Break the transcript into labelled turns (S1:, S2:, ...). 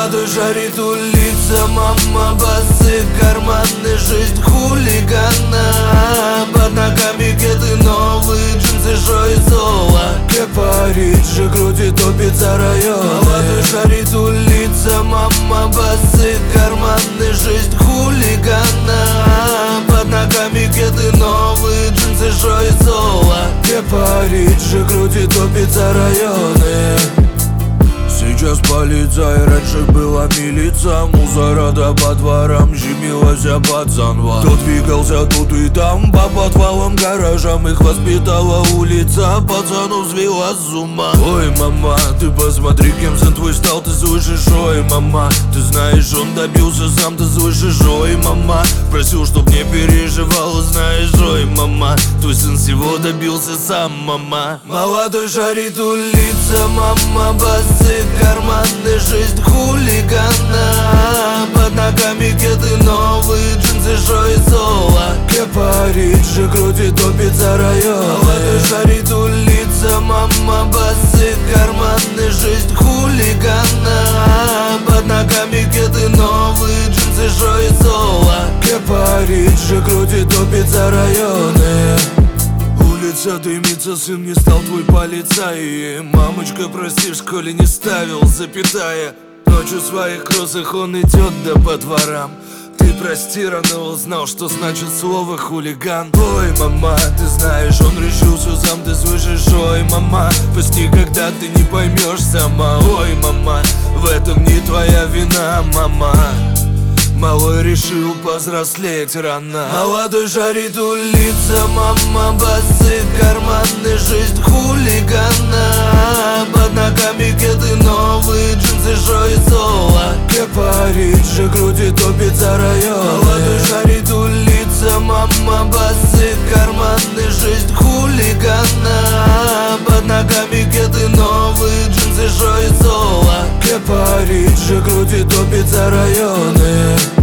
S1: Молодой жарит улица, мама, басы, карманы, жизнь хулигана. Под ногами кеды новые, джинсы, шо и соло. Кепариджи, груди топит за районы. Молодой жарит улица, мама, басы, карманы, жизнь хулигана. Под ногами кеды новые, джинсы, шо и соло. Кепариджи, груди топит за районы. Сейчас полиция, раньше была милиция. Мусора да по дворам щемилась пацанва. Кто двигался тут и там, по подвалам, гаражам. Их воспитала улица, пацанов свела с ума. Ой, мама, ты посмотри, кем сын твой стал, ты слышишь? Ой, мама, ты знаешь, он добился сам, ты слышишь? Ой, мама, просил, чтоб не переживала, знаешь? Ой, мама, твой сын всего добился сам, мама. Молодой жарит улица, мама, басы, карманы, жизнь хулигана. Под ногами кеды новые, джинсы, шо и соло. Кепариджи, груди топит за районы. Молодой жарит улица, мама, басы, карманы, жизнь хулигана. Под ногами кеды новые, джинсы, шо и соло. Кепариджи, груди топит за районы. Улица дымится, сын не стал твой полицай. Мамочка, прости, в школе не ставил запятая. Ночью в своих кроссах он идет да по дворам. Ты прости, рано узнал, что значит слово хулиган. Ой, мама, ты знаешь, он решил все сам, ты слышишь? Ой, мама, пусть никогда ты не поймешь сама. Ой, мама, в этом не твоя вина, мама. Малой решил повзрослеть рано. Молодой жарит улица, мама, басы, карманы, жизнь хулигана. Под ногами кеды новые, джинсы, шо и соло. Кепариджи, груди топит за районы. Молодой жарит улица, мама, басы, карманы, жизнь хулигана. Под ногами кеды новые, джинсы, шо и соло. Кепариджи, груди топит за районы.